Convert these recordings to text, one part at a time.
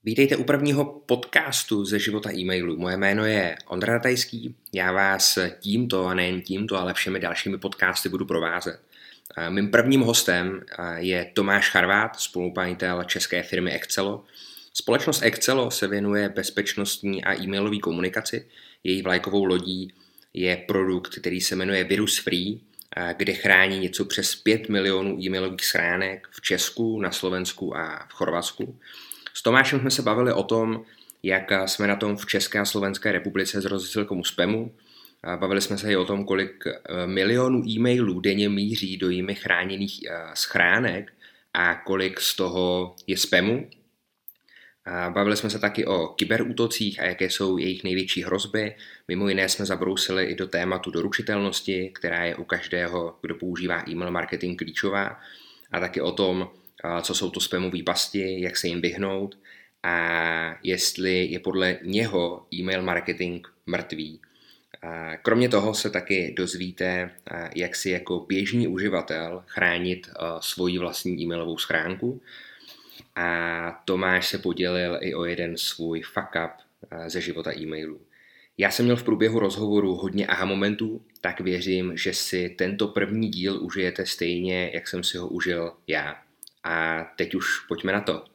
Vítejte u prvního podcastu ze života e-mailu. Moje jméno je Ondra Ratajský. Já vás tímto a nejen tímto, ale všemi dalšími podcasty budu provázet. Mým prvním hostem je Tomáš Charvát, spolumajitel české firmy Excelo. Společnost Excelo se věnuje bezpečnostní a e-mailové komunikaci. Její vlajkovou lodí je produkt, který se jmenuje Virus Free, kde chrání něco přes 5 milionů e-mailových schránek v Česku, na Slovensku a v Chorvatsku. S Tomášem jsme se bavili o tom, jak jsme na tom v České a Slovenské republice s rozesílkou spamu. Bavili jsme se i o tom, kolik milionů e-mailů denně míří do jimi chráněných schránek a kolik z toho je spamu. Bavili jsme se taky o kyberútocích a jaké jsou jejich největší hrozby. Mimo jiné jsme zabrousili i do tématu doručitelnosti, která je u každého, kdo používá e-mail marketing, klíčová. A taky o tom, co jsou to spamové pasti, jak se jim vyhnout a jestli je podle něho e-mail marketing mrtvý. Kromě toho se taky dozvíte, jak si jako běžný uživatel chránit svoji vlastní e-mailovou schránku. A Tomáš se podělil i o jeden svůj fuck up ze života e-mailu. Já jsem měl v průběhu rozhovoru hodně aha momentů, tak věřím, že si tento první díl užijete stejně, jak jsem si ho užil já. A teď už pojďme na to.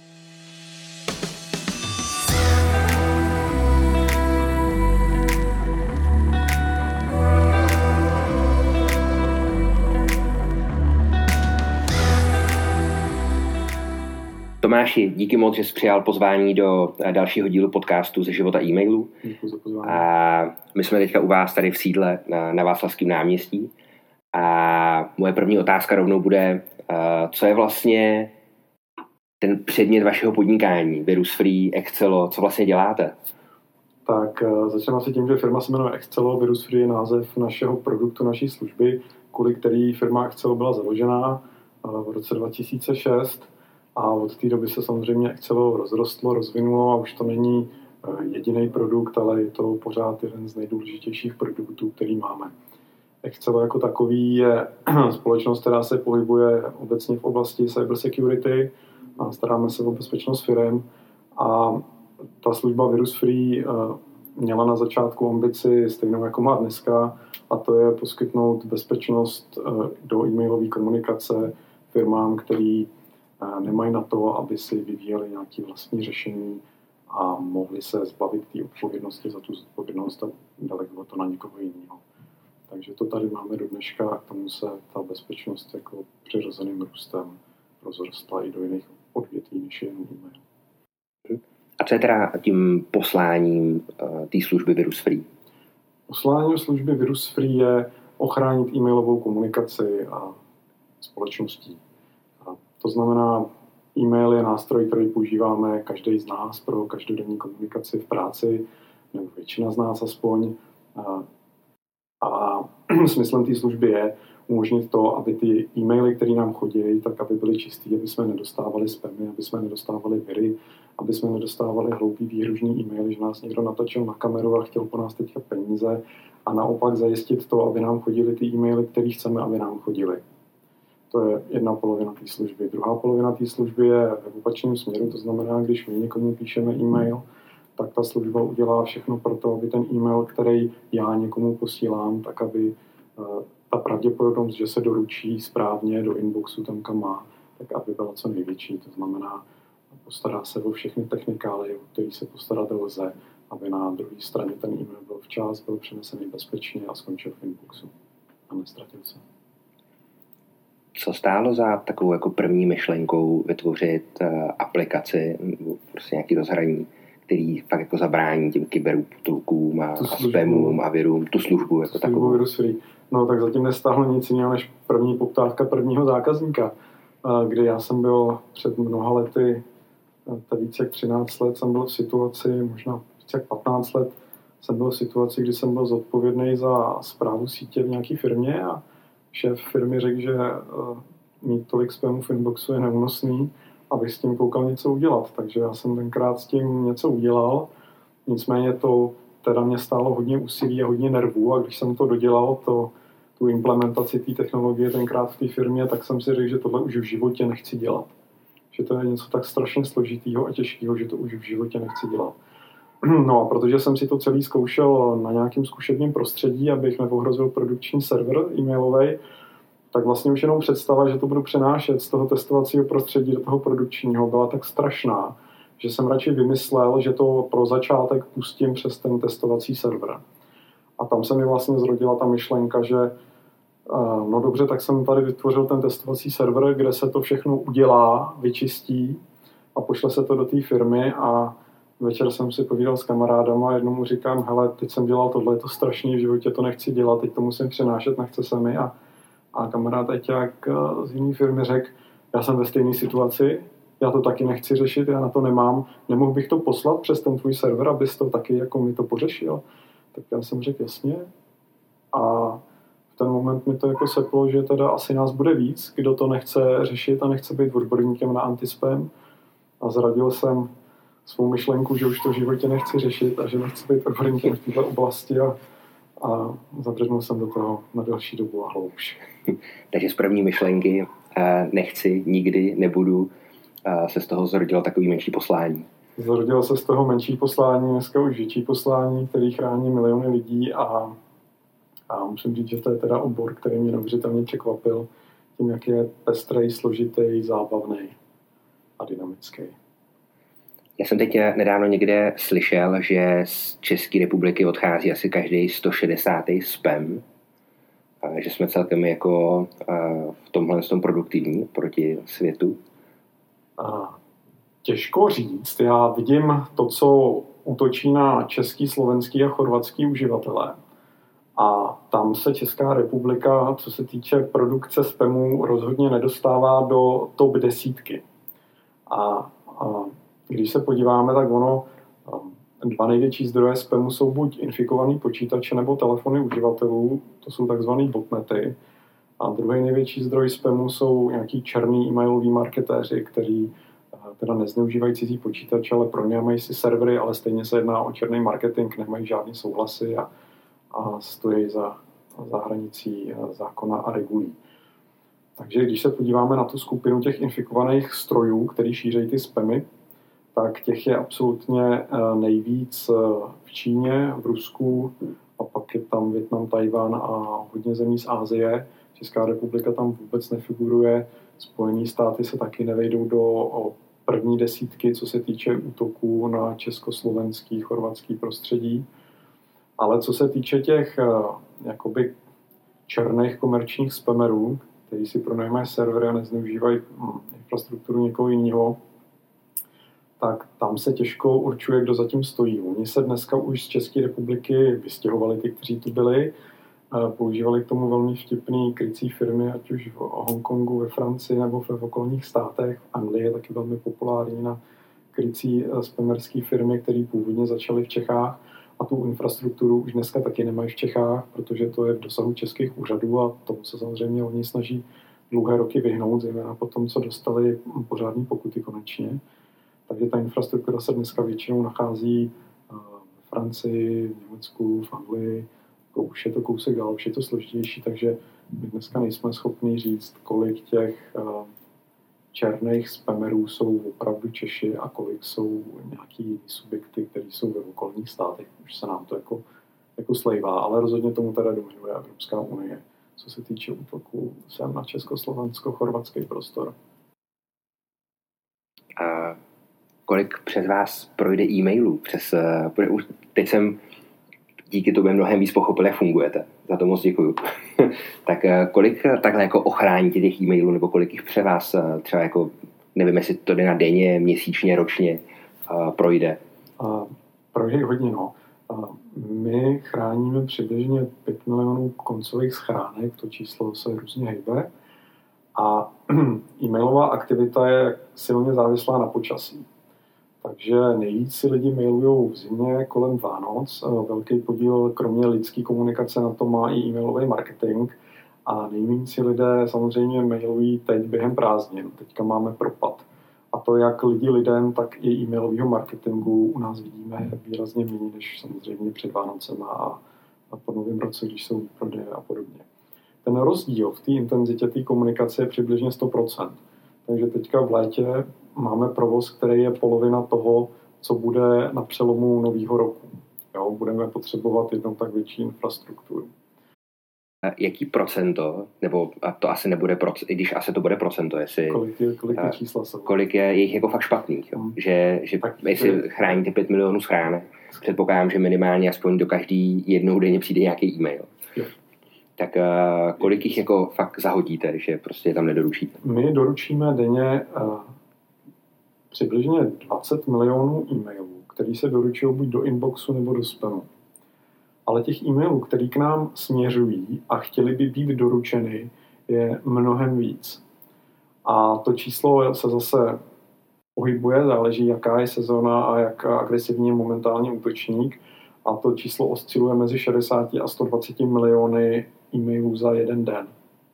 Tomáši, díky moc, že jsi přijal pozvání do dalšího dílu podcastu ze života e-mailu. Děkuji za pozvání. A my jsme teďka u vás tady v sídle na Václavském náměstí. A moje první otázka rovnou bude, co je vlastně ten předmět vašeho podnikání, Virus Free, Excelo, co vlastně děláte? Tak začneme asi tím, že firma se jmenuje Excelo. Virus Free je název našeho produktu, naší služby, kvůli který firma Excelo byla založená v roce 2006. A od té doby se samozřejmě Excelo rozrostlo, rozvinulo a už to není jediný produkt, ale je to pořád jeden z nejdůležitějších produktů, který máme. Excelo jako takový je společnost, která se pohybuje obecně v oblasti cybersecurity a staráme se o bezpečnost firem. A ta služba Virus Free měla na začátku ambici stejnou jako má dneska, a to je poskytnout bezpečnost do e-mailové komunikace firmám, který nemají na to, aby si vyvíjeli nějaké vlastní řešení a mohli se zbavit té odpovědnosti za tu zodpovědnost a delegovat to na někoho jiného. Takže to tady máme do dneška a k tomu se ta bezpečnost jako přirozeným růstem rozrostla i do jiných odvětví než jen e-mail. A co je teda tím posláním té služby Virus Free? Posláním služby Virus Free je ochránit e-mailovou komunikaci a společností. A to znamená, e-mail je nástroj, který používáme každý z nás pro každodenní komunikaci v práci, nebo většina z nás aspoň. A smyslem té služby je umožnit to, aby ty e-maily, které nám chodí, tak aby byly čistý, aby jsme nedostávali spamy, aby jsme nedostávali viry, aby jsme nedostávali hloupý výhružný e-maily, že nás někdo natočil na kameru a chtěl po nás teďka peníze, a naopak zajistit to, aby nám chodily ty e-maily, které chceme, aby nám chodily. To je jedna polovina té služby. Druhá polovina té služby je v opačném směru, to znamená, když my někomu píšeme e-mail, tak ta služba udělá všechno pro to, aby ten e-mail, který já někomu posílám, tak aby ta pravděpodobnost, že se doručí správně do inboxu tam, kam má, tak aby byla co největší. To znamená, postará se o všechny technikálie, o který se postarat lze, aby na druhé straně ten e-mail byl včas, byl přenesený bezpečně a skončil v inboxu a nestratil se. Co stálo za takovou jako první myšlenkou vytvořit aplikaci, prostě nějaký rozhraní, který fakt jako zabrání těm kyberútokům a spamům a virům, tu službu jako takovou? Virus Free. No tak zatím nestáhlo nic jiného než první poptávka prvního zákazníka, kdy já jsem byl před mnoha lety, více jak 13 let, jsem byl v situaci, možná více jak 15 let, jsem byl v situaci, kdy jsem byl zodpovědný za správu sítě v nějaké firmě a šéf firmy řekl, že mít tolik spamu v inboxu je neúnosný, abych s tím koukal něco udělat. Takže já jsem tenkrát s tím něco udělal. Nicméně to teda mě stálo hodně úsilí a hodně nervů, a když jsem to dodělal, tu implementaci té technologie tenkrát v té firmě, tak jsem si řekl, že tohle už v životě nechci dělat. že to je něco tak strašně složitýho a těžkého, že to už v životě nechci dělat. No a protože jsem si to celý zkoušel na nějakém zkušebním prostředí, abych neohrozil produkční server e-mailový, tak vlastně už jenom představa, že to budu přenášet z toho testovacího prostředí do toho produkčního, byla tak strašná, že jsem radši vymyslel, že to pro začátek pustím přes ten testovací server. A tam se mi vlastně zrodila ta myšlenka, že no dobře, tak jsem tady vytvořil ten testovací server, kde se to všechno udělá, vyčistí a pošle se to do té firmy a večer jsem si povídal s kamarádama a jednomu říkám, hele, teď jsem dělal tohle, je to strašný, v životě to nechci dělat, teď to musím přenášet, nechce se mi a kamarád Eťák z jiné firmy řekl, já jsem ve stejné situaci, já to taky nechci řešit, já na to nemám, nemohl bych to poslat přes ten tvůj server, abys to taky jako mi to pořešil. Tak já jsem řekl jasně a v ten moment mi to jako seplo, že teda asi nás bude víc, kdo to nechce řešit a nechce být odborníkem na antispam a zradil jsem svou myšlenku, že už to v životě nechci řešit a že nechci být odborníkem v této oblasti a zabřednul jsem do toho na delší dobu a hloubš. Takže z první myšlenky nechci, nikdy, nebudu, se z toho zrodilo takový menší poslání. Zrodilo se z toho menší poslání, dneska už větší poslání, který chrání miliony lidí a musím říct, že to je teda obor, který mě neuvěřitelně překvapil tím, jak je pestrej, složitý, zábavný a dynamický. Já jsem teď nedávno někde slyšel, že z České republiky odchází asi každý 160. spam, že jsme celkem jako v tomhle produktivní proti světu. Těžko říct. Já vidím to, co útočí na český, slovenský a chorvatský uživatele. A tam se Česká republika, co se týče produkce spamů, rozhodně nedostává do top 10. A když se podíváme, tak dva největší zdroje spamu jsou buď infikovaný počítače nebo telefony uživatelů, to jsou takzvaný botnety. A druhý největší zdroj spamu jsou nějaký černý e-mailoví marketéři, kteří teda nezneužívají cizí počítače, ale pronajímají si servery, ale stejně se jedná o černý marketing, nemají žádný souhlasy a stojí za hranicí zákona a regulí. Takže když se podíváme na tu skupinu těch infikovaných strojů, který šíří ty spamy, tak těch je absolutně nejvíc v Číně, v Rusku a pak je tam Vietnam, Tajvan a hodně zemí z Asie. Česká republika tam vůbec nefiguruje. Spojené státy se taky nevejdou do první desítky, co se týče útoků na československý, chorvatský prostředí. Ale co se týče těch jakoby černých komerčních spamerů, kteří si pronajímají servery a nezneužívají infrastrukturu někoho jiného, tak tam se těžko určuje, kdo zatím stojí. Oni se dneska už z České republiky vystěhovali ty, kteří tu byli, používali k tomu velmi vtipný krycí firmy, ať už v Hongkongu, ve Francii nebo v okolních státech. V Anglii je taky velmi populární na krycí spamerské firmy, které původně začaly v Čechách a tu infrastrukturu už dneska taky nemají v Čechách, protože to je v dosahu českých úřadů a tomu se samozřejmě oni snaží dlouhé roky vyhnout, zejména po tom, co dostali pořádní pokuty konečně. Takže ta infrastruktura se dneska většinou nachází v Francii, v Německu, v Anglii. Už je to kousek dál, už je to složitější, takže my dneska nejsme schopni říct, kolik těch černých spamerů jsou opravdu Češi a kolik jsou nějaký subjekty, které jsou ve okolních státech. Už se nám to jako slejvá, ale rozhodně tomu teda dominuje Evropská unie, co se týče útoku sem na československo-chorvatský prostor. A kolik přes vás projde e-mailů? Teď jsem díky tobě mnohem víc pochopil, jak fungujete. Za to moc děkuju. Tak kolik takhle jako ochráníte těch e-mailů, nebo kolik jich přes vás třeba jako, nevím, jestli to jde na denně, měsíčně, ročně projde? Projde hodně, no. My chráníme přibližně 5 milionů koncových schránek, to číslo se různě hejbe. A e-mailová aktivita je silně závislá na počasí. Takže nejvíc si lidi mailují v zimě kolem Vánoc. Velký podíl, kromě lidské komunikace, na to má i e-mailový marketing. A nejméně si lidé samozřejmě mailují teď během prázdnin. Teďka máme propad. A to jak lidi lidem, tak i e-mailového marketingu u nás vidíme výrazně méně, než samozřejmě před Vánocema a po novém roce, když jsou výprodeje a podobně. Ten rozdíl v té intenzitě té komunikace je přibližně 100%. Takže teďka v létě máme provoz, který je polovina toho, co bude na přelomu nového roku. Jo, budeme potřebovat jednou tak větší infrastrukturu. Jaký procento, nebo a to asi nebude procento, i když asi to bude procento, jestli... Kolik ty čísla jsou? Kolik je jich jako fakt špatných, jo? Že jestli chráníte 5 milionů schránek, předpokládám, že minimálně aspoň do každý jednou denně přijde nějaký e-mail. Jo. Tak kolik jich jako fakt zahodíte, že prostě tam nedoručíte? My doručíme denně přibližně 20 milionů e-mailů, který se doručují buď do inboxu nebo do spamu. Ale těch e-mailů, který k nám směřují a chtěli by být doručeny, je mnohem víc. A to číslo se zase pohybuje, záleží, jaká je sezóna a jak agresivní je momentálně útočník. A to číslo osciluje mezi 60 a 120 miliony e-mailů za jeden den.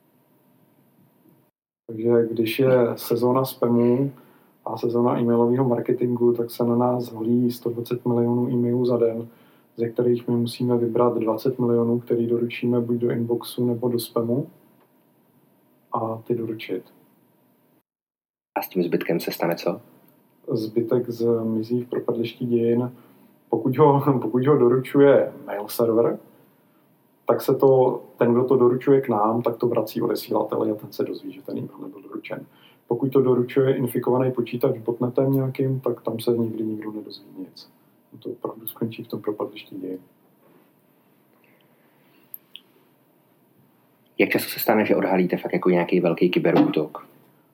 Takže když je sezóna spamu a sezóna e-mailového marketingu, tak se na nás holí 120 milionů e-mailů za den, ze kterých my musíme vybrat 20 milionů, který doručíme buď do inboxu nebo do spamu a ty doručit. A s tím zbytkem se stane co? Zbytek zmizí v propadlišti dějin. Pokud ho doručuje mail server, tak se ten, kdo to doručuje k nám, tak to vrací odesílateli a ten se dozví, že ten e-mail nebyl doručen. Pokud to doručuje infikovaný počítač botnetem nějakým, tak tam se nikdy nikdo nedozví nic. To opravdu skončí v tom propadlišti dějin. Jak často se stane, že odhalíte fakt jako nějaký velký kyberútok?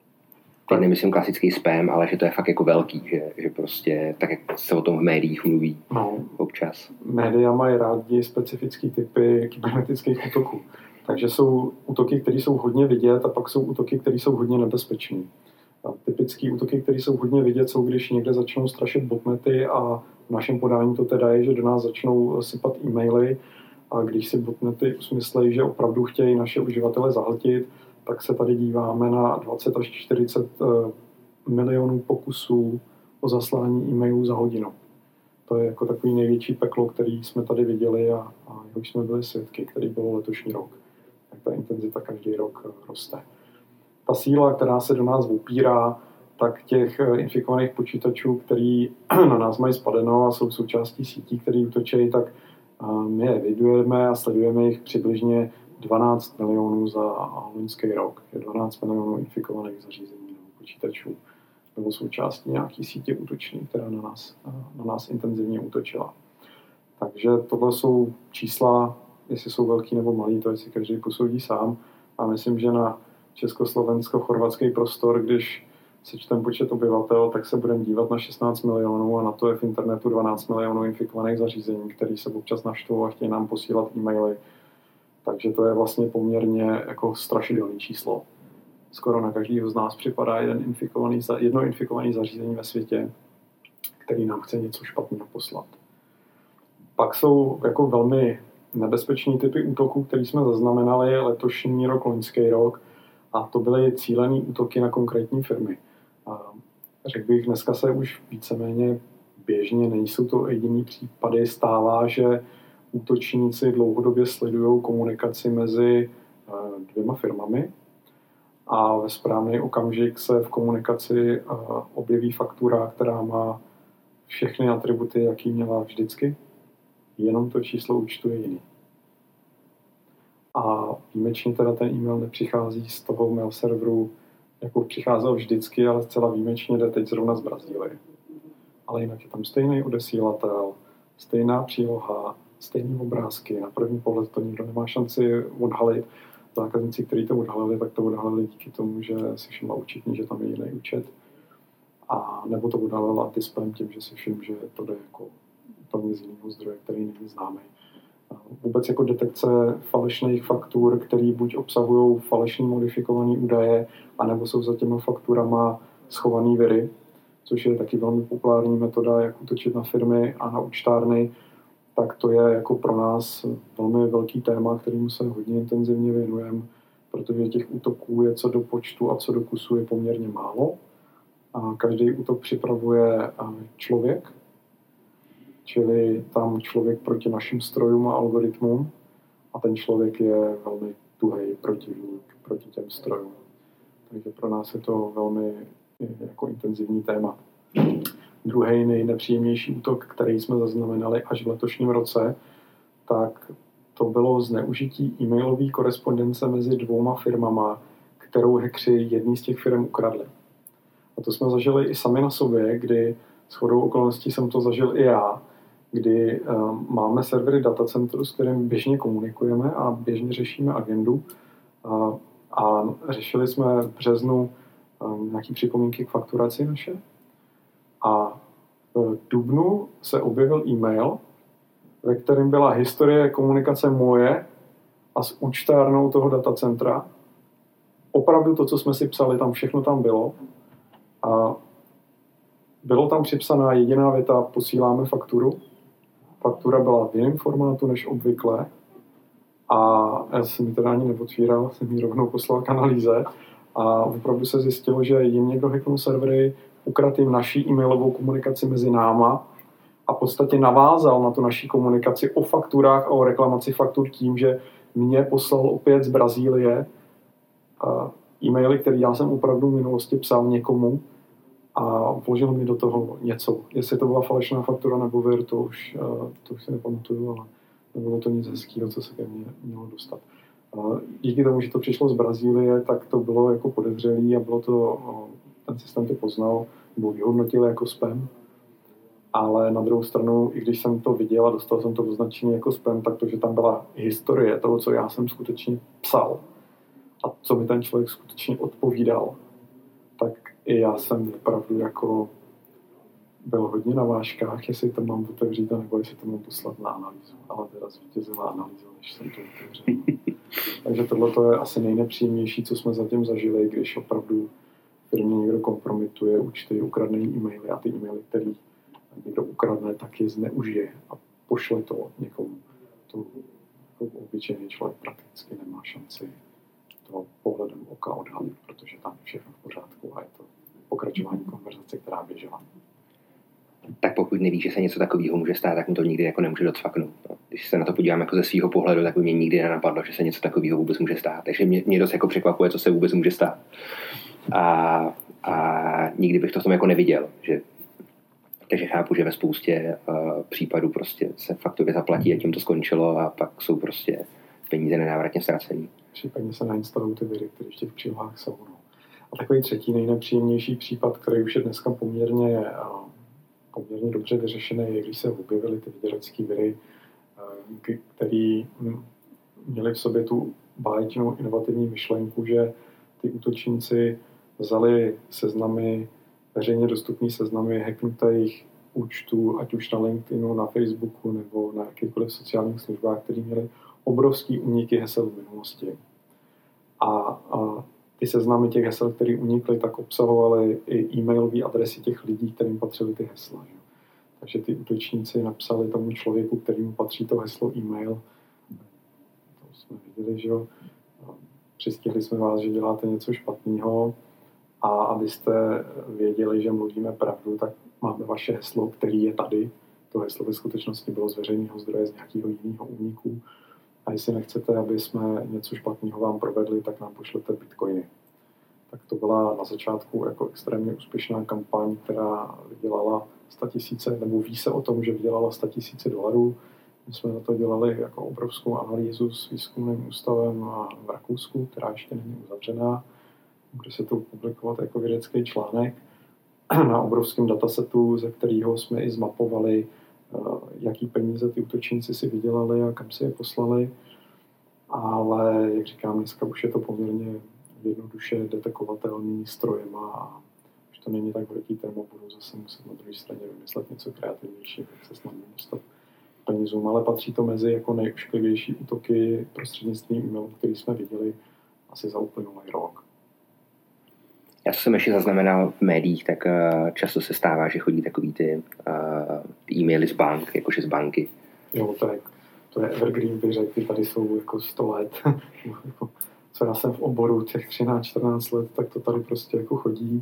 Teď nemyslím klasický spam, ale že to je fakt jako velký, že prostě tak, jak se o tom v médiích mluví občas. Média mají rádi specifické typy kybernetických útoků. Takže jsou útoky, které jsou hodně vidět, a pak jsou útoky, které jsou hodně nebezpečné. Typické útoky, které jsou hodně vidět, jsou, když někde začnou strašit botnety, a v našem podání to teda je, že do nás začnou sypat e-maily, a když si botnety usmyslejí, že opravdu chtějí naše uživatele zahltit, tak se tady díváme na 20 až 40 milionů pokusů o zaslání e-mailů za hodinu. To je jako takový největší peklo, který jsme tady viděli a už jsme byli svědky, který bylo letošní rok. Tak ta intenzita každý rok roste. Ta síla, která se do nás opírá, tak těch infikovaných počítačů, který na nás mají spadeno a jsou součástí sítí, které útočí, tak my je evidujeme a sledujeme jich přibližně 12 milionů za loňský rok. Je 12 milionů infikovaných zařízení nebo počítačů nebo součástí nějaký sítě útoční, která na nás intenzivně útočila. Takže tohle jsou čísla, jestli jsou velký nebo malý, to si každý posoudí sám. A myslím, že na československo-chorvatský prostor, když sečteme počet obyvatel, tak se budeme dívat na 16 milionů a na to je v internetu 12 milionů infikovaných zařízení, které se občas naštvou a chtějí nám posílat e-maily. Takže to je vlastně poměrně jako strašidelné číslo. Skoro na každého z nás připadá jedno infikované zařízení ve světě, který nám chce něco špatného poslat. Pak jsou jako velmi nebezpečný typy útoků, které jsme zaznamenali letošní rok, loňský rok, a to byly cílené útoky na konkrétní firmy. Řekl bych, dneska se už víceméně běžně, nejsou to jediný případy, stává, že útočníci dlouhodobě sledují komunikaci mezi dvěma firmami a ve správný okamžik se v komunikaci objeví faktura, která má všechny atributy, jaký měla vždycky, jenom to číslo účtu je jiný. A výjimečně teda ten e-mail nepřichází z toho mail serveru, jako přicházel vždycky, ale zcela výjimečně jde teď zrovna z Brazílie. Ale jinak je tam stejný odesílatel, stejná příloha, stejný obrázky. Na první pohled to nikdo nemá šanci odhalit. Zákazníci, kteří to odhalili, tak to odhalili díky tomu, že si všimla účetní, že tam je jiný účet. A nebo to odhalila antispam tím, že si všiml, že to jde jako úplně z jiného zdroje, který není známý. Vůbec jako detekce falešných faktur, které buď obsahují falešný modifikované údaje, anebo jsou za těma fakturama schované viry, což je taky velmi populární metoda, jak útočit na firmy a na účtárny, tak to je jako pro nás velmi velký téma, kterému se hodně intenzivně věnujeme, protože těch útoků je co do počtu a co do kusu je poměrně málo. A každý útok připravuje člověk, čili tam člověk proti našim strojům a algoritmům, a ten člověk je velmi tuhej protivník proti těm strojům. Takže pro nás je to velmi jako intenzivní téma. Druhý nejnepříjemnější útok, který jsme zaznamenali až v letošním roce, tak to bylo zneužití e-mailové korespondence mezi 2 firmama, kterou hackři jedný z těch firm ukradli. A to jsme zažili i sami na sobě, kdy shodou okolností jsem to zažil i já, kdy máme servery datacentru, s kterým běžně komunikujeme a běžně řešíme agendu. A řešili jsme v březnu nějaké připomínky k fakturaci naše. A v dubnu se objevil e-mail, ve kterém byla historie komunikace moje a s účtárnou toho datacentra. Opravdu to, co jsme si psali, tam všechno tam bylo. A bylo tam připsaná jediná věta, posíláme fakturu. Faktura byla v jiném formátu než obvykle. A já jsem ji teda ani neotvíral, jsem ji rovnou poslal k analýze. A opravdu se zjistilo, že jim někdo hacknul servery, ukradl jim naší e-mailovou komunikaci mezi náma a v podstatě navázal na tu naší komunikaci o fakturách a o reklamaci faktur tím, že mě poslal opět z Brazílie e-maily, které já jsem opravdu v minulosti psal někomu a vložil mi do toho něco. Jestli to byla falešná faktura nebo vir, to už si nepamatuju, ale nebylo to nic hezkého, co se ke mně mělo dostat. Díky tomu, že to přišlo z Brazílie, tak to bylo jako podezřelý a bylo to, ten systém to poznal, nebo vyhodnotil jako spam. Ale na druhou stranu, i když jsem to viděl a dostal jsem to označení jako spam, tak to, že tam byla historie toho, co já jsem skutečně psal a co mi ten člověk skutečně odpovídal, tak i já jsem opravdu jako byl hodně na vážkách, jestli to mám otevřít, nebo jestli to mám poslat na analýzu. Ale teda zvítězila analýza, než jsem to otevřel. Takže tohle je asi nejnepříjemnější, co jsme zatím zažili, když opravdu firmě někdo kompromituje účty, ukradne e-maily a ty e-maily, který někdo ukradne, tak je zneužije a pošle to někomu. To jako obyčejný člověk prakticky nemá šanci to pohledem oka odhalit, protože tam je všechno v pořádku a je to pokračování konverzace, která běžela. Tak pokud neví, že se něco takového může stát, tak mu to nikdy jako nemůže docvaknout. No. Když se na to podívám jako ze svého pohledu, tak by mě nikdy nenapadlo, že se něco takového vůbec může stát. Takže mě dost jako překvapuje, co se vůbec může stát. A nikdy bych to v tom jako neviděl. Takže chápu, že ve spoustě případů prostě se faktury zaplatí a tím to skončilo a pak jsou prostě peníze nenávratně ztracený. Případně se nainstalují ty viry, které v těch přílohách jsou. No. A takový třetí nejnepříjemnější případ, který už je dneska poměrně dobře vyřešený, je, když se objevily ty vyděračské viry, které měly v sobě tu báječnou inovativní myšlenku, že ty útočníci vzali seznamy, veřejně dostupné seznamy hacknutých účtů, ať už na LinkedInu, na Facebooku nebo na jakýchkoliv sociálních službách, které měly obrovský úniky hesel v minulosti. A ty seznamy těch hesel, které unikly, tak obsahovaly i e-mailové adresy těch lidí, kterým patřily ty hesla. Že? Takže ty útočníci napsali tomu člověku, kterému patří to heslo e-mail. To jsme viděli, že přistihli jsme vás, že děláte něco špatného a abyste věděli, že mluvíme pravdu, tak máme vaše heslo, který je tady. To heslo ve skutečnosti bylo z veřejného zdroje, z nějakého jiného úniku. A jestli nechcete, aby jsme něco špatného vám provedli, tak nám pošlete bitcoiny. Tak to byla na začátku jako extrémně úspěšná kampaň, která vydělala 100 000, nebo ví se o tom, že vydělala 100 000 $. My jsme na to dělali jako obrovskou analýzu s výzkumným ústavem v Rakousku, která ještě není uzavřená. Může se to publikovat jako vědecký článek na obrovském datasetu, ze kterého jsme i zmapovali, jaký peníze ty útočníci si vydělali a kam si je poslali. Ale, jak říkám, dneska už je to poměrně jednoduše detekovatelný strojema a už to není tak velký téma, budu zase muset na druhé straně vymyslet něco kreativnějšího, jak se snadno dostat penězům, ale patří to mezi jako nejušklivější útoky prostřednictvím e-mailu, který jsme viděli asi za uplynulý rok. Já jsem ještě zaznamenal v médiích, tak často se stává, že chodí takový ty e-maily z bank, jakože z banky. Jo, to je evergreen, bych řekl, ty tady jsou jako 100 let. Co já jsem v oboru těch 13-14 let, tak to tady prostě jako chodí.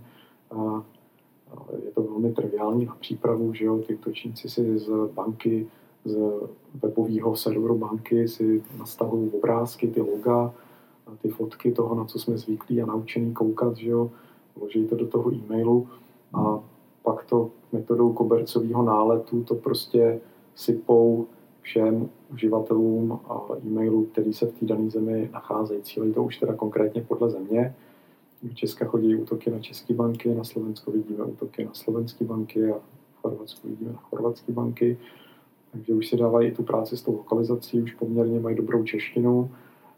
Je to velmi triviální na přípravu, že jo, ty útočníci si z banky, z webového serveru banky si nastavují obrázky, ty loga, ty fotky toho, na co jsme zvyklí a naučení koukat, že jo. vloží to do toho e-mailu a pak to metodou kobercového náletu to prostě sypou všem uživatelům e-mailů, který se v té dané zemi nacházejí. Cílí to už teda konkrétně podle země. Do Česka chodí útoky na české banky, na Slovensko vidíme útoky na slovenské banky a v Chorvatsku vidíme na chorvatské banky. Takže už si dávají i tu práci s tou lokalizací, už poměrně mají dobrou češtinu.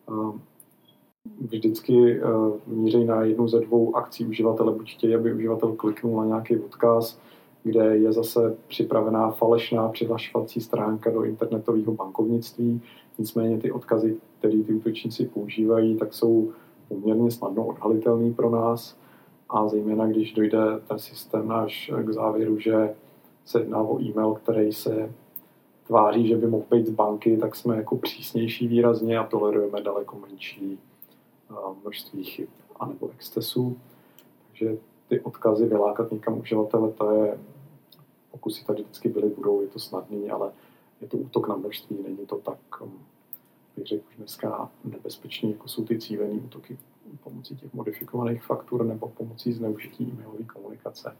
Vždycky míří na jednu ze dvou akcí uživatele. Buď chtějí, aby uživatel kliknul na nějaký odkaz, kde je zase připravená falešná přihlašovací stránka do internetového bankovnictví. Nicméně ty odkazy, které ty útočníci používají, tak jsou poměrně snadno odhalitelný pro nás. A zejména, když dojde ten systém až k závěru, že se jedná o e-mail, který se tváří, že by mohl být z banky, tak jsme jako přísnější výrazně a tolerujeme daleko menší množství chyb anebo excesů. Takže ty odkazy vylákat někam uživatele, to je, pokusy tady vždycky byly, budou, je to snadný, ale je to útok na množství, není to tak, bych řekl, už dneska nebezpečný, jako jsou ty cílené útoky pomocí těch modifikovaných faktur nebo pomocí zneužití e-mailové komunikace.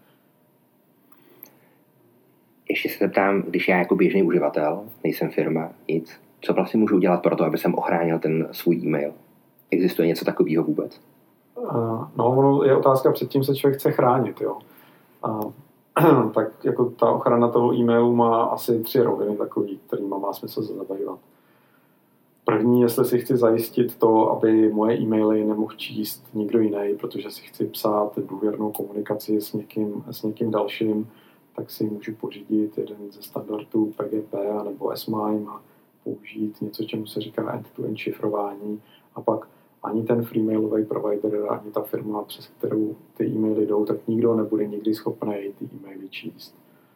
Ještě se zeptám, když já jako běžný uživatel, nejsem firma, nic, co vlastně můžu udělat pro to, aby jsem ochránil ten svůj e-mail? Existuje něco takového vůbec? No, je otázka, před tím se člověk chce chránit, jo. Tak jako ta ochrana toho e-mailu má asi 3 roviny takový, kterýma má smysl se zabývat. První, jestli si chci zajistit to, aby moje e-maily nemohl číst nikdo jiný, protože si chci psát důvěrnou komunikaci s někým dalším, tak si můžu pořídit jeden ze standardů PGP nebo S-MIME a použít něco, čemu se říká end-to-end šifrování. A pak ani ten freemailový provider, ani ta firma, přes kterou ty e-maily jdou, tak nikdo nebude nikdy schopný ty e-maily číst.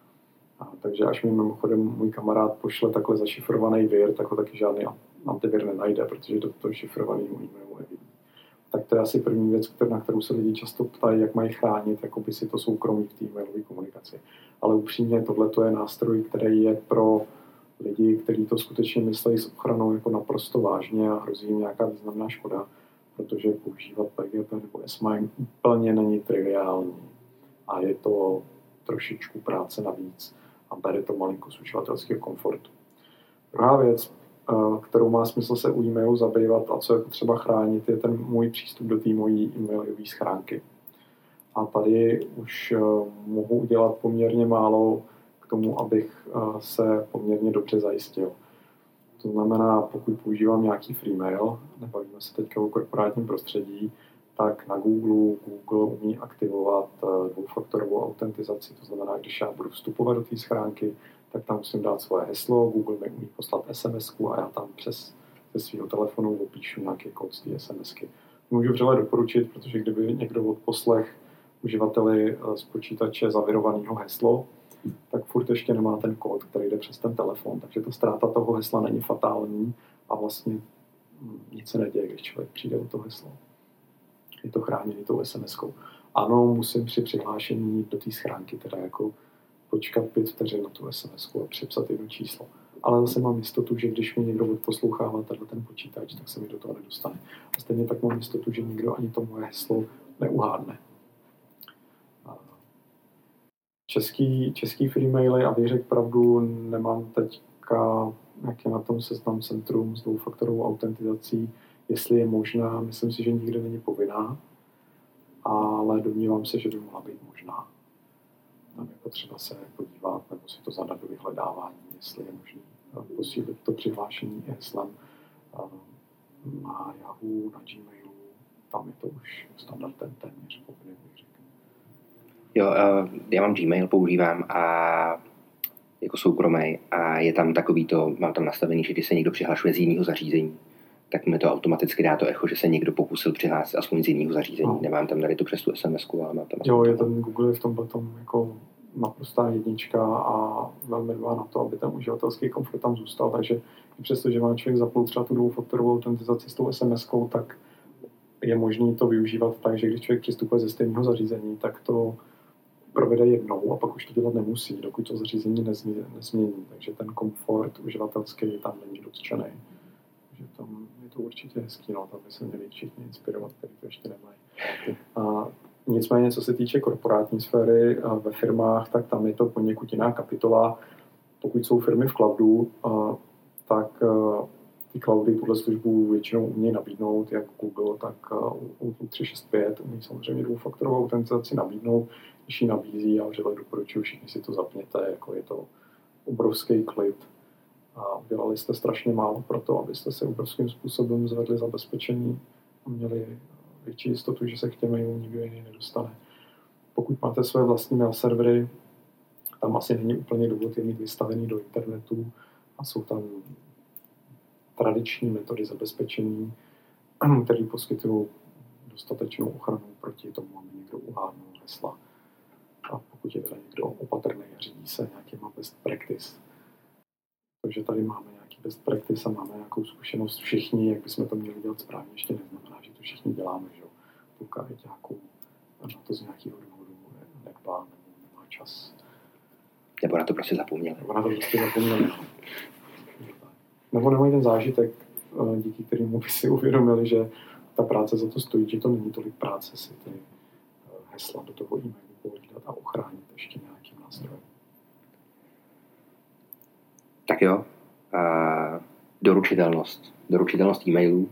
Takže až mi mimochodem můj kamarád pošle takhle zašifrovaný vir, tak ho taky žádný antivir nenajde, protože do toho šifrovaného e-mailu nevidí. Tak to je asi první věc, na kterou se lidi často ptají, jak mají chránit jakoby si to soukromí v té e-mailové komunikaci. Ale upřímně tohle je nástroj, který je pro lidi, kteří to skutečně myslí s ochranou jako naprosto vážně a hrozí jim nějaká významná škoda, protože používat PGP nebo S-MIME úplně není triviální a je to trošičku práce navíc a bere to malinko z uživatelského komfortu. Druhá věc, kterou má smysl se u e-mailu zabývat a co je potřeba chránit, je ten můj přístup do té mojí e-mailové schránky. A tady už mohu udělat poměrně málo k tomu, abych se poměrně dobře zajistil. To znamená, pokud používám nějaký freemail, nebavíme se teďka o korporátním prostředí, tak na Google umí aktivovat dvoufaktorovou autentizaci. To znamená, když já budu vstupovat do té schránky, tak tam musím dát svoje heslo, Google mi umí poslat SMS-ku a já tam ze svého telefonu opíšu nějaký kód z té SMSky. Můžu vřele doporučit, protože kdyby někdo odposlech uživateli z počítače zavirovaného heslo, tak furt ještě nemá ten kód, který jde přes ten telefon. Takže ta ztráta toho hesla není fatální a vlastně nic se neděje, když člověk přijde o to heslo. Je to chráněný tou SMS-kou. Ano, musím při přihlášení do té schránky teda jako počkat 5 vteřin na tu SMS-ku a připsat jedno číslo. Ale zase mám jistotu, že když mi někdo odposlouchává ten počítač, tak se mi do toho nedostane. A stejně tak mám jistotu, že nikdo ani to moje heslo neuhádne. Český freemaily, abych řekl pravdu, nemám teďka, jak je na tom Seznam Centrum s dvoufaktorovou autentizací, jestli je možná, myslím si, že nikdy není povinná, ale domnívám se, že by mohla být možná. Tam je potřeba se podívat nebo si to zadat do vyhledávání, jestli je možné posílit to přihlášení heslem na Yahoo, na Gmailu, tam je to už standardem téměř povinný, bych řekl. Jo, já mám Gmail, používám a jako soukromý a je tam takový to, mám tam nastavený, že když se někdo přihlašuje z jiného zařízení, tak mi to automaticky dá to echo, že se někdo pokusil přihlásit aspoň z jiného zařízení. No. Nemám tam tady to přes tu SMS-ku, ale mám tam... Jo, je ten Google v tomhle tom jako naprostá jednička a velmi dbá na to, aby ten uživatelský komfort tam zůstal, takže i přesto, že má člověk zapnout třeba tu dvoufaktorovou autentizaci s tou SMS-kou, tak je možné to využívat tak, že když člověk přistupuje ze stejného zařízení, tak to provede jednou a pak už to dělat nemusí, dokud to zařízení nezmění. Takže ten komfort uživatelský tam není dotčený. Takže tam je to určitě hezký, no, tam by se měli všichni inspirovat, kteří to ještě nemají. A Nicméně, co se týče korporátní sféry ve firmách, tak tam je to poněkud jiná kapitola. Pokud jsou firmy v cloudu, tak ty cloudy tuhle službu většinou umějí nabídnout, jak Google, tak Outlook 365, umějí samozřejmě dvoufaktorovou autentizaci nabídnout, když ji nabízí, já vřele doporučuji, všichni si to zapněte, jako je to obrovský klid. A udělali jste strašně málo pro to, abyste se obrovským způsobem zvedli zabezpečení a měli větší jistotu, že se k těm mailům nikdo jiný nedostane. Pokud máte své vlastní mail servery, tam asi není úplně důvod je mít vystavený do internetu a jsou tam tradiční metody zabezpečení, které poskytují dostatečnou ochranu proti tomu, aby někdo uhádnul hesla. A pokud je teda někdo opatrný a řídí se nějakýma best practice. Takže tady máme nějaký best practice a máme nějakou zkušenost všichni, jak bychom to měli dělat správně, ještě neznamená, že to všichni děláme, že jo. Půlka věťáků na to z nějakého důvodu nedbá nebo nemá čas. Nebo na to prostě zapomněli. Nebo nemají ten zážitek, díky kterému by si uvědomili, že ta práce za to stojí, že to není tolik práce si ty hesla do toho e-mailu pohlídat a ochránit ještě nějakým nástrojem. Tak jo. Doručitelnost e-mailů.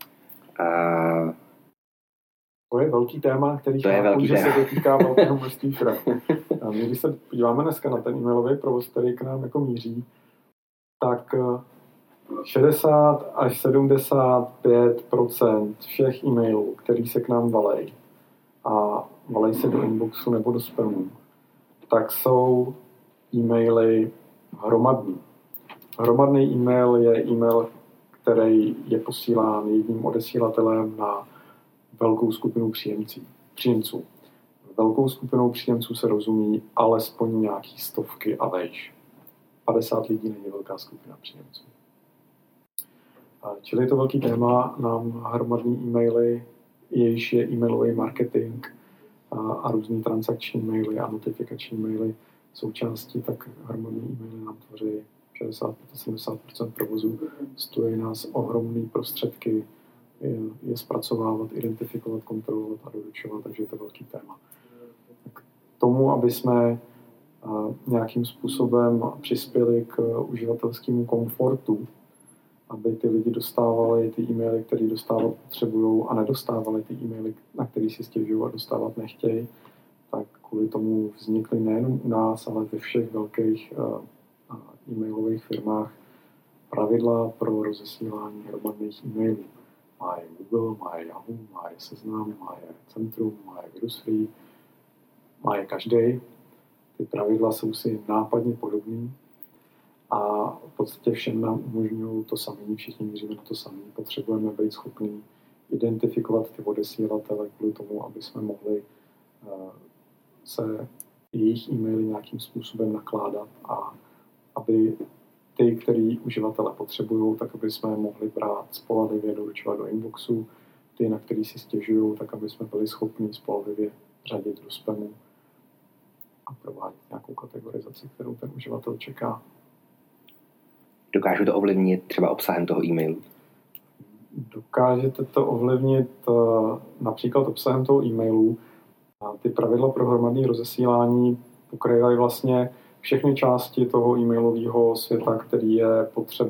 To je velký téma, který chápu, že se dotýká velkého množství firm. Když se podíváme dneska na ten e-mailový provoz, který k nám jako míří, tak 60 až 75% všech e-mailů, který se k nám valej a valej se do inboxu nebo do spamu, tak jsou e-maily hromadný. Hromadný e-mail je e-mail, který je posílán jedním odesílatelem na velkou skupinu příjemců. Velkou skupinou příjemců se rozumí alespoň nějaký stovky a vejš. 50 lidí není velká skupina příjemců. Čili je to velký téma, nám hromadný e-maily, jejichž je e-mailový marketing a různý transakční maily a notifikační maily součástí, tak hromadný e-maily nám tvoří 60-70% provozu. Stojí nás ohromné prostředky je zpracovávat, identifikovat, kontrolovat a doručovat, takže je to velký téma. K tomu, aby jsme nějakým způsobem přispěli k uživatelskému komfortu, aby ty lidi dostávali ty e-maily, které dostávat potřebují a nedostávali ty e-maily, na které si stěžují a dostávat nechtějí, tak kvůli tomu vznikly nejenom u nás, ale ve všech velkých e-mailových firmách pravidla pro rozesílání hromadných e-mailů. Má je Google, má je Yahoo, má je Seznam, má je Centrum, má je Virusfree, má je každý. Ty pravidla jsou si nápadně podobný a v podstatě všem nám umožňují to samé, všichni míříme na to samé. Potřebujeme být schopní identifikovat ty odesílatele kvůli tomu, aby jsme mohli se jejich e-maily nějakým způsobem nakládat a aby ty, který uživatelé potřebují, tak aby jsme mohli brát spolehlivě, doručovat do inboxu, ty, na který si stěžují, tak aby jsme byli schopni spolehlivě řadit do spamu a provádět nějakou kategorizaci, kterou ten uživatel čeká. Dokážu to ovlivnit třeba obsahem toho e-mailu? Dokážete to ovlivnit například obsahem toho e-mailu. Ty pravidla pro hromadné rozesílání pokrývají vlastně všechny části toho e-mailového světa, který je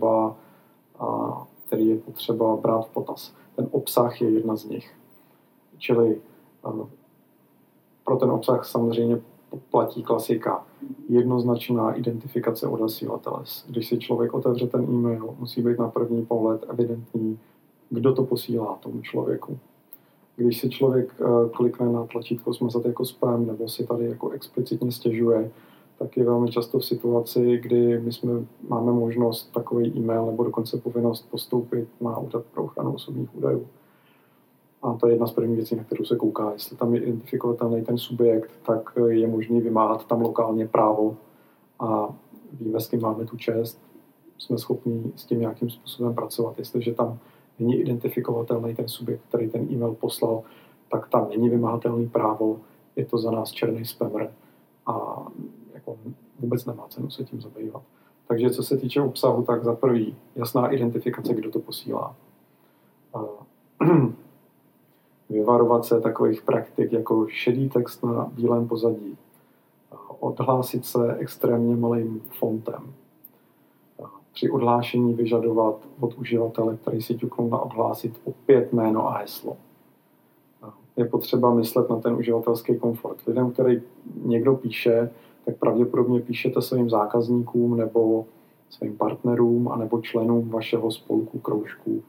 potřeba brát v potaz. Ten obsah je jedna z nich. Čili pro ten obsah samozřejmě platí klasika. Jednoznačná identifikace odesílatele. Když si člověk otevře ten e-mail, musí být na první pohled evidentní, kdo to posílá tomu člověku. Když si člověk klikne na tlačítko smazat jako spam nebo si tady jako explicitně stěžuje, tak je velmi často v situaci, kdy máme možnost takový e-mail nebo dokonce povinnost postoupit na úřad pro ochranu osobních údajů. A to je jedna z prvních věcí, na kterou se kouká. Jestli tam je identifikovatelný ten subjekt, tak je možné vymáhat tam lokálně právo a víme, s kým máme tu čest, jsme schopni s tím nějakým způsobem pracovat. Jestliže tam není identifikovatelný ten subjekt, který ten e-mail poslal, tak tam není vymahatelný právo, je to za nás černý spammer a jako vůbec nemá cenu se tím zabývat. Takže co se týče obsahu, tak za prvý jasná identifikace, kdo to posílá. vyvarovat se takových praktik jako šedý text na bílém pozadí, odhlásit se extrémně malým fontem, při odhlášení vyžadovat od uživatele, který si ťuknul na odhlásit, opět jméno a heslo. Je potřeba myslet na ten uživatelský komfort. Lidem, který někdo píše, tak pravděpodobně píšete svým zákazníkům nebo svým partnerům a nebo členům vašeho spolku, kroužku,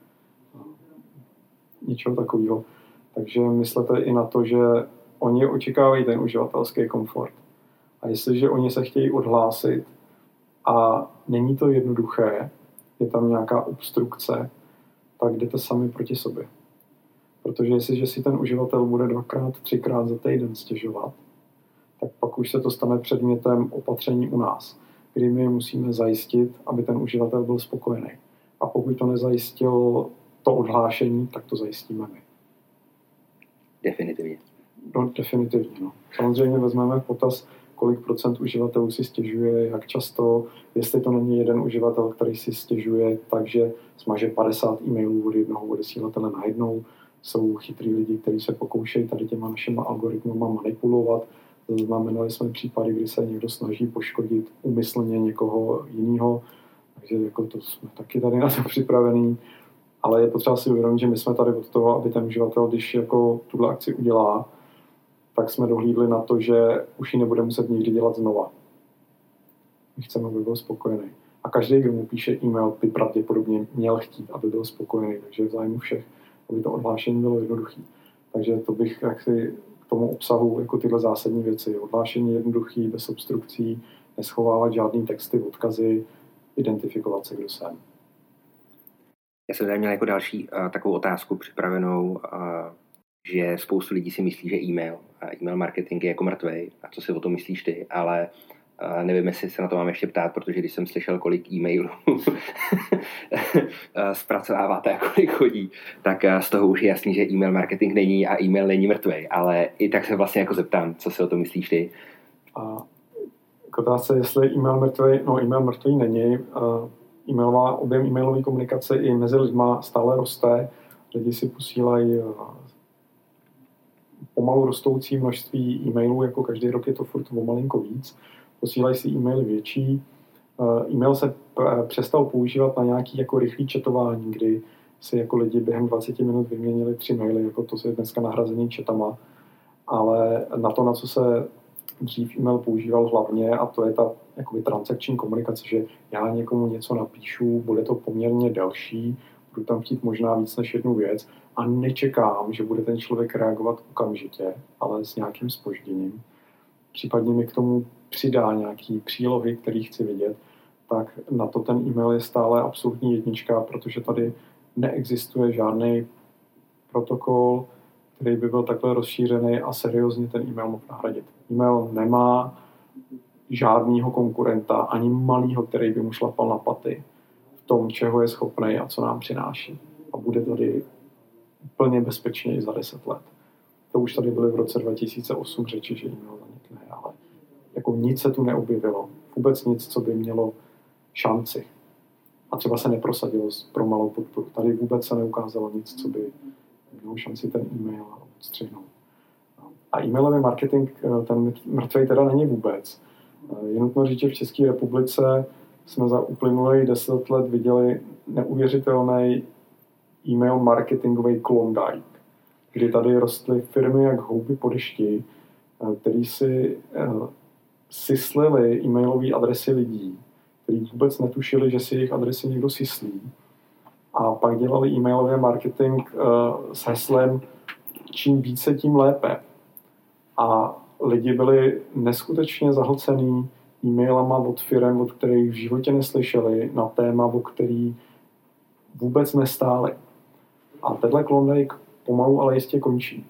něčeho takového. Takže myslete i na to, že oni očekávají ten uživatelský komfort. A jestliže oni se chtějí odhlásit a není to jednoduché, je tam nějaká obstrukce, tak jdete sami proti sobě. Protože jestliže si ten uživatel bude 2x, 3x za týden stěžovat, tak pak už se to stane předmětem opatření u nás, kdy my musíme zajistit, aby ten uživatel byl spokojený. A pokud to nezajistil to odhlášení, tak to zajistíme my. Definitivně. No, definitivně, no. Samozřejmě vezmeme v potaz, kolik procent uživatelů si stěžuje, jak často, jestli to není jeden uživatel, který si stěžuje, takže smaže 50 e-mailů od jednoho odesílatele najednou. Jsou chytrý lidi, kteří se pokoušejí tady těma našima algoritmama manipulovat. Znamenali jsme případy, kdy se někdo snaží poškodit úmyslně někoho jiného, takže jako to jsme taky tady na to připravení. Ale je potřeba si uvědomit, že my jsme tady od toho, aby ten uživatel, když jako tuhle akci udělá, tak jsme dohlídli na to, že už ji nebude muset nikdy dělat znova. My chceme, aby byl spokojený. A každý, kdo mu píše e-mail, by pravděpodobně měl chtít, aby byl spokojený. Takže v zájmu všech, aby to odhlášení bylo jednoduché. Takže to bych jaksi k tomu obsahu jako tyhle zásadní věci. Odhlášení jednoduchý, bez obstrukcí, neschovávat žádný texty, odkazy, identifikovat se, kdo jsem. Já jsem tady měl jako další takovou otázku připravenou, že spoustu lidí si myslí, že e-mail marketing je jako mrtvej. A co si o tom myslíš ty? Ale nevím, jestli se na to mám ještě ptát, protože když jsem slyšel, kolik e-mailů zpracováváte a kolik chodí, tak z toho už je jasný, že e-mail marketing není a e-mail není mrtvej. Ale i tak se vlastně jako zeptám, co si o tom myslíš ty? A k otázce, jestli e-mail mrtvej, no e-mail mrtvej není. Objem e-mailové komunikace i mezi lidma stále roste. Lidi si posílají pomalu rostoucí množství e-mailů, jako každý rok je to furt o malinko víc. Posílají si e-maily větší. E-mail se přestal používat na nějaký jako rychlý chatování, kdy si jako lidi během 20 minut vyměnili 3 maily, jako to je dneska nahrazený chatama. Ale na to, na co se dřív e-mail používal hlavně, a to je ta jakoby transakční komunikace, že já někomu něco napíšu, bude to poměrně delší, budu tam chtít možná víc než jednu věc a nečekám, že bude ten člověk reagovat okamžitě, ale s nějakým zpožděním. Případně mi k tomu přidá nějaký přílohy, který chci vidět, tak na to ten e-mail je stále absolutní jednička, protože tady neexistuje žádný protokol, který by byl takhle rozšířený a seriózně ten e-mail mohl nahradit. E-mail nemá žádného konkurenta, ani malýho, který by mu šlapal na paty v tom, čeho je schopný a co nám přináší. A bude tady úplně bezpečně i za 10 let. To už tady byly v roce 2008 řeči, že e-mail zanikne, ale jako nic se tu neobjevilo. Vůbec nic, co by mělo šanci. A třeba se neprosadilo pro malou podporu. Tady vůbec se neukázalo nic, co by mělo šanci ten e-mail odstřihnout. A e-mailový marketing, ten mrtvej teda není vůbec. Je nutno říct, že v České republice jsme za uplynulých 10 let viděli neuvěřitelný e-mail marketingový Klondike, kdy tady rostly firmy jak houby po dešti, který si syslili e-mailové adresy lidí, kteří vůbec netušili, že si jejich adresy někdo syslí. A pak dělali e-mailový marketing s heslem čím více, tím lépe. A lidi byli neskutečně zahlcený e-mailama od firem, od kterých v životě neslyšeli, na téma, o který vůbec nestáli. A tenhle Klondike pomalu, ale jistě končí.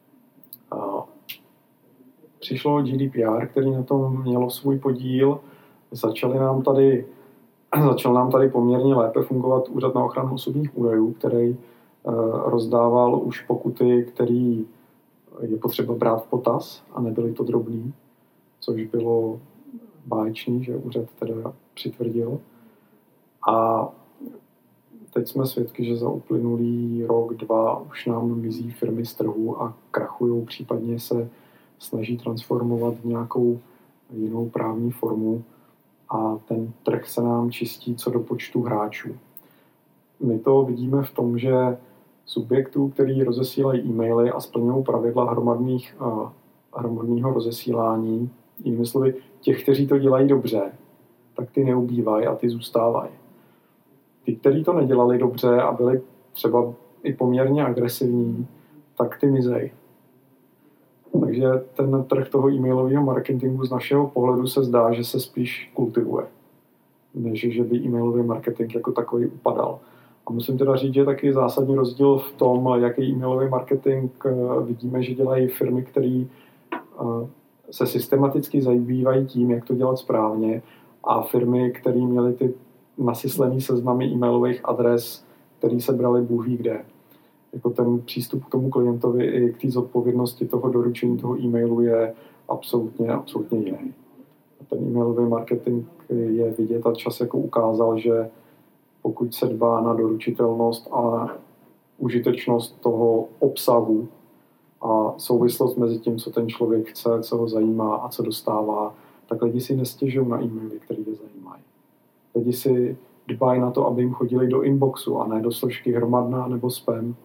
Přišlo GDPR, který na tom mělo svůj podíl. Začal nám tady poměrně lépe fungovat Úřad na ochranu osobních údajů, který rozdával už pokuty, který je potřeba brát v potaz a nebyly to drobný, což bylo báječný, že úřad teda přitvrdil. A teď jsme svědky, že za uplynulý rok, 2 už nám mizí firmy z trhu a krachují, případně se snaží transformovat v nějakou jinou právní formu a ten trh se nám čistí co do počtu hráčů. My to vidíme v tom, že subjektů, který rozesílají e-maily a splňují pravidla hromadného rozesílání, jinými slovy, těch, kteří to dělají dobře, tak ty neubývají a ty zůstávají. Ty, kteří to nedělali dobře a byli třeba i poměrně agresivní, tak ty mizejí. Takže ten trh toho e-mailového marketingu z našeho pohledu se zdá, že se spíš kultivuje, než že by e-mailový marketing jako takový upadal. A musím teda říct, že je taky zásadní rozdíl v tom, jaký e-mailový marketing vidíme, že dělají firmy, které se systematicky zabývají tím, jak to dělat správně, a firmy, které měly ty nasyslený seznamy e-mailových adres, které se brali bůh ví kde. Jako ten přístup k tomu klientovi i k té zodpovědnosti toho doručení toho e-mailu je absolutně jiný. A ten e-mailový marketing je vidět a čas jako ukázal, že pokud se dbá na doručitelnost a užitečnost toho obsahu a souvislost mezi tím, co ten člověk chce, co ho zajímá a co dostává, tak lidi si nestěžují na e-maily, které je zajímají. Lidi si dbají na to, aby jim chodili do inboxu a ne do složky hromadná nebo spam.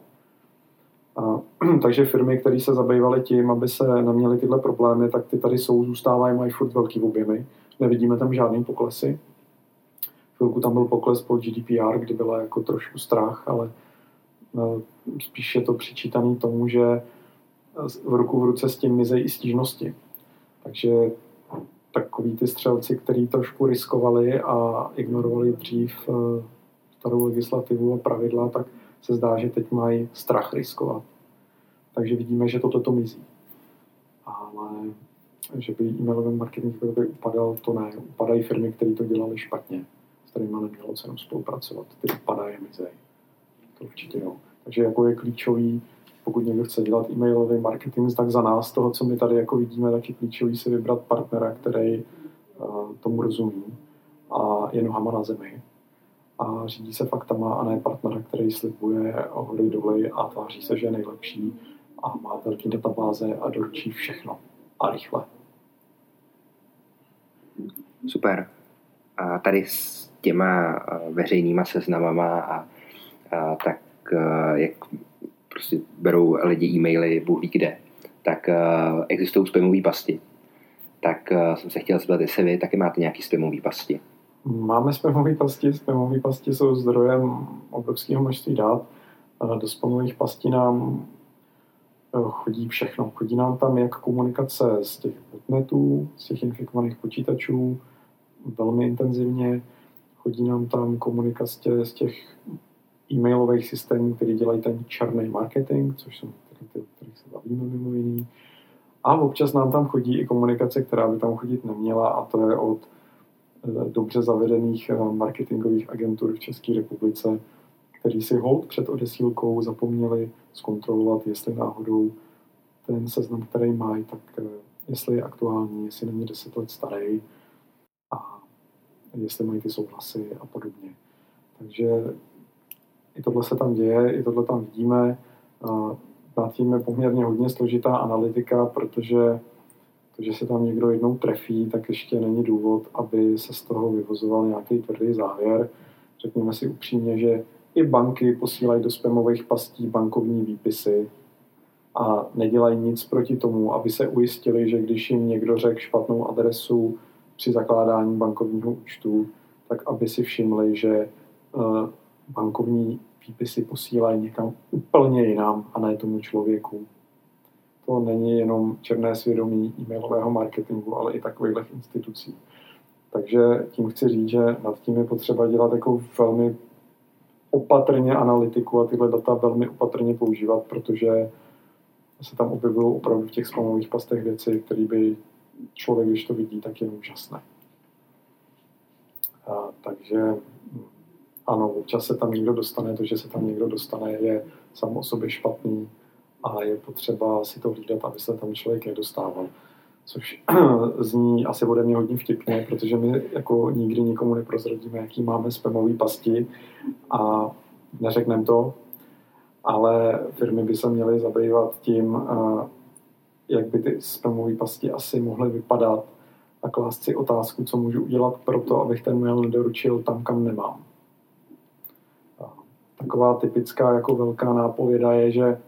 Takže firmy, které se zabývaly tím, aby se neměly tyhle problémy, tak ty tady jsou, zůstávají, mají furt velký objemy. Nevidíme tam žádný poklesy. Chvilku tam byl pokles po GDPR, kdy byla jako trošku strach, ale spíš je to přičítaný tomu, že v ruku v ruce s tím mizejí i stížnosti. Takže takový ty střelci, kteří trošku riskovali a ignorovali dřív starou legislativu a pravidla, tak se zdá, že teď mají strach riskovat. Takže vidíme, že toto mizí. Ale že by e-mailový marketing upadal, to ne. Upadají firmy, které to dělali špatně, s kterými nemělo cenu spolupracovat. Ty upadají a mizej. To určitě jo. Takže jako je klíčový, pokud někdo chce dělat e-mailový marketing, tak za nás, toho, co my tady jako vidíme, tak je klíčový si vybrat partnera, který tomu rozumí a je nohama na zemi a řídí se faktama, a ne partnera, který slibuje hory doly a tváří se, že je nejlepší a má velký databáze a doručí všechno a rychle. Super. A tady s těma veřejnýma seznamama a tak jak prostě berou lidi e-maily bůh ví kde, tak existují spamové pasti. Tak jsem se chtěl zeptat, jestli vy taky máte nějaký spamové pasti. Máme spamové pasti. Spamové pasti jsou zdrojem obrovského množství dat. Do spamových pastí nám chodí všechno. Chodí nám tam jak komunikace z těch botnetů, z těch infikovaných počítačů, velmi intenzivně. Chodí nám tam komunikace z těch e-mailových systémů, které dělají ten černý marketing, což jsou ty, o kterých se bavíme mimo jiný. A občas nám tam chodí i komunikace, která by tam chodit neměla, a to je od dobře zavedených marketingových agentur v České republice, který si holt před odesílkou zapomněli zkontrolovat, jestli náhodou ten seznam, který mají, tak jestli je aktuální, jestli není 10 let starý a jestli mají ty souhlasy a podobně. Takže i tohle se tam děje, i tohle tam vidíme. Nad tím je poměrně hodně složitá analytika, protože se tam někdo jednou trefí, tak ještě není důvod, aby se z toho vyvozoval nějaký tvrdý závěr. Řekněme si upřímně, že i banky posílají do spamových pastí bankovní výpisy a nedělají nic proti tomu, aby se ujistili, že když jim někdo řekl špatnou adresu při zakládání bankovního účtu, tak aby si všimli, že bankovní výpisy posílají někam úplně jinam a ne tomu člověku. To není jenom černé svědomí e-mailového marketingu, ale i takových institucí. Takže tím chci říct, že nad tím je potřeba dělat jako velmi opatrně analytiku a tyhle data velmi opatrně používat, protože se tam objevují opravdu v těch spamových pastech věci, které by člověk, když to vidí, tak je úžasné. Takže ano, občas se tam někdo dostane, to, že se tam někdo dostane, je samo o sobě špatný a je potřeba si to hlídat, aby se tam člověk nedostával. Což zní asi ode mě hodně vtipně, protože my jako nikdy nikomu neprozradíme, jaký máme spamový pasti a neřekneme to, ale firmy by se měly zabývat tím, jak by ty spamové pasti asi mohly vypadat a klást si otázku, co můžu udělat pro to, abych ten mail nedoručil tam, kam nemám. Taková typická jako velká nápověda je, že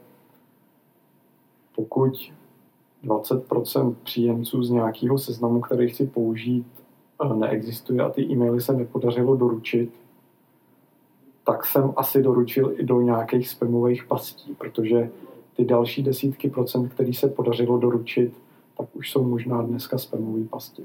pokud 20% příjemců z nějakého seznamu, který chci použít, neexistuje a ty e-maily se nepodařilo doručit, tak jsem asi doručil i do nějakých spamových pastí, protože ty další desítky procent, který se podařilo doručit, tak už jsou možná dneska spamové pasti.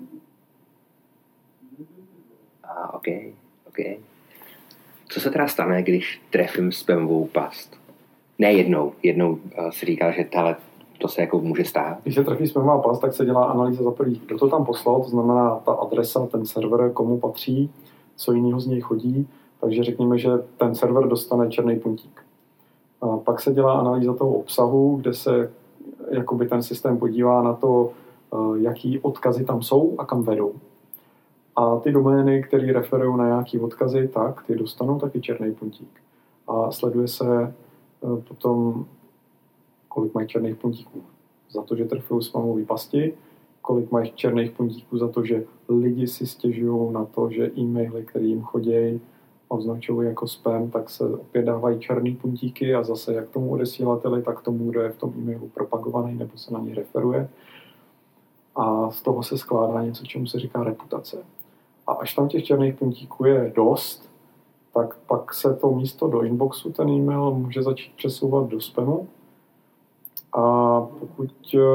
OK. Co se teda stane, když trefím spamovou past? Ne jednou si říkal, že to se jako může stát. Když se trefí spamová past, tak se dělá analýza za první, kdo to tam poslal, to znamená ta adresa, ten server, komu patří, co jiného z něj chodí, takže řekněme, že ten server dostane černý puntík. A pak se dělá analýza toho obsahu, kde se jakoby ten systém podívá na to, jaký odkazy tam jsou a kam vedou. A ty domény, které referují na nějaký odkazy, tak ty dostanou taky černý puntík. A sleduje se potom, kolik mají černých puntíků za to, že trfují spamové pasti, kolik mají černých puntíků za to, že lidi si stěžují na to, že e-maily, které jim chodí, označují jako spam, tak se opět dávají černý puntíky a zase jak tomu odesílateli, tak tomu, kdo je v tom e-mailu propagovaný nebo se na něj referuje. A z toho se skládá něco, čemu se říká reputace. A až tam těch černých puntíků je dost, tak pak se to místo do inboxu ten e-mail může začít přesouvat do spamu. A pokud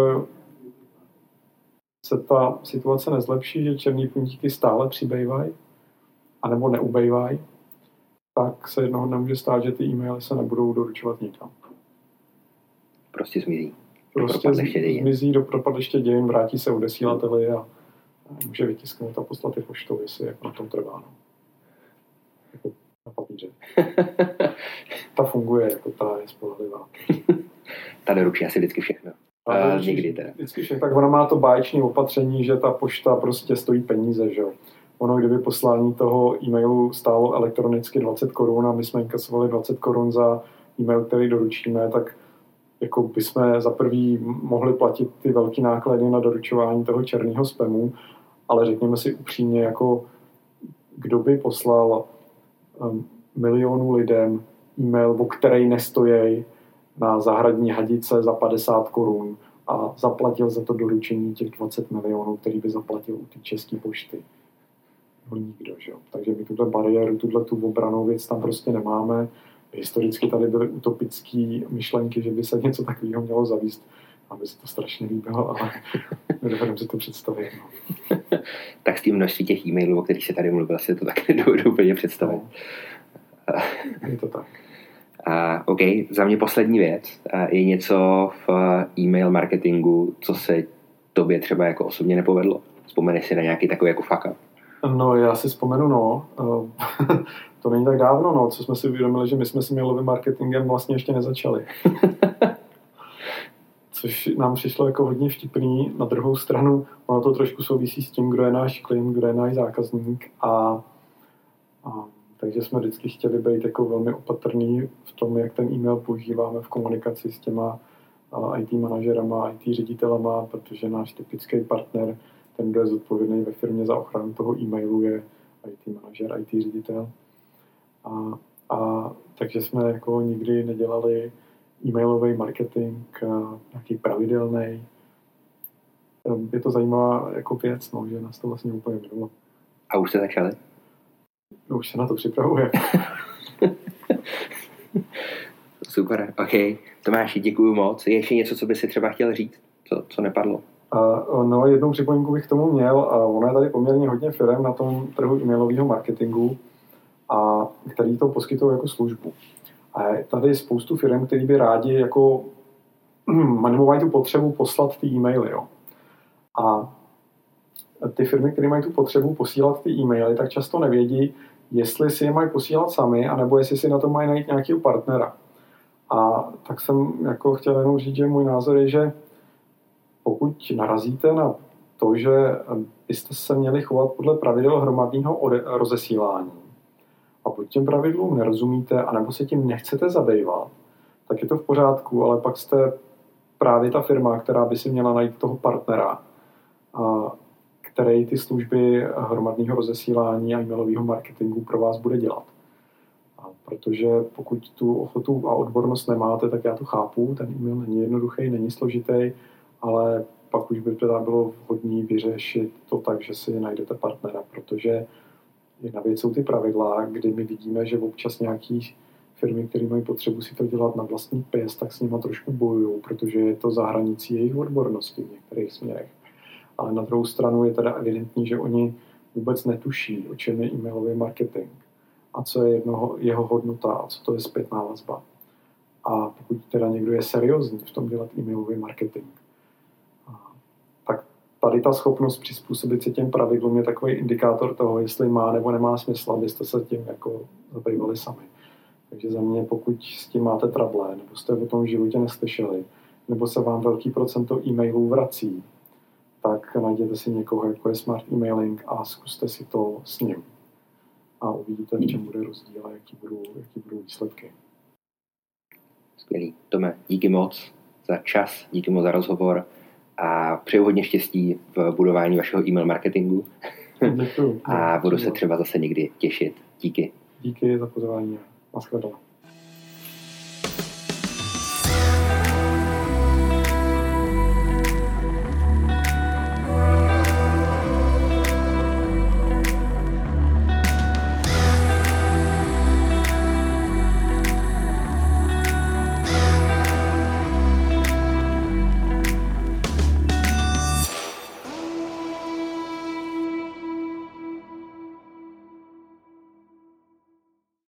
se ta situace nezlepší, že černý puntíky stále přibývají, anebo neubejvají, tak se jednoho dne může stát, že ty e-maily se nebudou doručovat nikam. Prostě zmizí. Prostě zmizí do propadliště dějin, vrátí se odesílateli a může vytisknout a poslat i poštou, jestli jak na tom trvá. No. Jako na papíře. Ta funguje, jako ta je spolehlivá. Ta doručí asi vždycky všechno. Někdy teda. Vždycky všechno. Tak ona má to báječné opatření, že ta pošta prostě stojí peníze, že jo. Ono, kdyby poslání toho e-mailu stálo elektronicky 20 korun a my jsme inkasovali 20 korun za e-mail, který doručíme, tak jako bychom za prvý mohli platit ty velké náklady na doručování toho černého spamu, ale řekněme si upřímně, jako kdo by poslal milionů lidem e-mail, o který nestojí na zahradní hadice za 50 korun a zaplatil za to doručení těch 20 milionů, který by zaplatil u té české pošty. No nikdo, že jo. Takže my tuhle bariéru, tu obranou věc tam prostě nemáme. Historicky tady byly utopické myšlenky, že by se něco takového mělo zavíst. A by se to strašně líbilo, ale nedovedem si to představit. No. Tak s tím množství těch e-mailů, o kterých se tady mluvil, si to tak nedovedu úplně představit. No. Je to tak. OK, za mě poslední věc. Je něco v e-mail marketingu, co se tobě třeba jako osobně nepovedlo? Vzpomeneš si na nějaký takový jako fuck up? No, já si vzpomenu, no. To není tak dávno, no, co jsme si uvědomili, že my jsme s mailovým marketingem vlastně ještě nezačali. Což nám přišlo jako hodně vtipný. Na druhou stranu, ono to trošku souvisí s tím, kdo je náš klient, kdo je náš zákazník a takže jsme vždycky chtěli být jako velmi opatrný v tom, jak ten e-mail používáme v komunikaci s těma IT manažerama, IT ředitelama, protože náš typický partner, ten, kdo je zodpovědný ve firmě za ochranu toho e-mailu, je IT manažer, IT ředitel. A takže jsme jako nikdy nedělali e-mailový marketing nějaký pravidelný. Je to zajímavá jako věc, no, že nás to vlastně úplně minulo. A už jste začali? No, už se na to připravuje. Super, OK. Tomáši, děkuju moc. Je ještě něco, co by si třeba chtěl říct? Co nepadlo? No, jednou připomínku bych k tomu měl. Ono je tady poměrně hodně firem na tom trhu e-mailového marketingu, a který to poskytují jako službu. A je tady spoustu firm, který by rádi jako mají tu potřebu poslat ty e-maily. Jo. A ty firmy, které mají tu potřebu posílat ty e-maily, tak často nevědí, jestli si je mají posílat sami, anebo jestli si na to mají najít nějakého partnera. A tak jsem jako chtěl jenom říct, že můj názor je, že pokud narazíte na to, že byste se měli chovat podle pravidel hromadného rozesílání, a a buď těm pravidlům nerozumíte, anebo se tím nechcete zabývat, tak je to v pořádku, ale pak jste právě ta firma, která by si měla najít toho partnera, který ty služby hromadného rozesílání a e-mailového marketingu pro vás bude dělat. Protože pokud tu ochotu a odbornost nemáte, tak já to chápu, ten e-mail není jednoduchý, není složitý, ale pak už by teda bylo vhodné vyřešit to tak, že si najdete partnera, protože jedna věc jsou ty pravidla, kdy my vidíme, že občas nějaký firmy, které mají potřebu si to dělat na vlastní pěst, tak s nima trošku bojují, protože je to za hranicí jejich odbornosti v některých směrech. Ale na druhou stranu je teda evidentní, že oni vůbec netuší, o čem je e-mailový marketing a co je jeho hodnota a co to je zpětná vazba. A pokud teda někdo je seriózní v tom dělat e-mailový marketing, tak tady ta schopnost přizpůsobit se těm pravidlům je takový indikátor toho, jestli má nebo nemá smysl, abyste se tím jako zabývali sami. Takže za mě, pokud s tím máte trable, nebo jste o tom v životě neslyšeli, nebo se vám velký procento e-mailů vrací, tak najděte si někoho, jako je Smart Emailing a zkuste si to s ním. A uvidíte, v čem bude rozdíl a jaký budou výsledky. Skvělý. Tome, díky moc za čas, díky moc za rozhovor a přeju hodně štěstí v budování vašeho e-mail marketingu. Děkuju. A budu se třeba zase někdy těšit. Díky. Díky za pozvání. Naschledanou.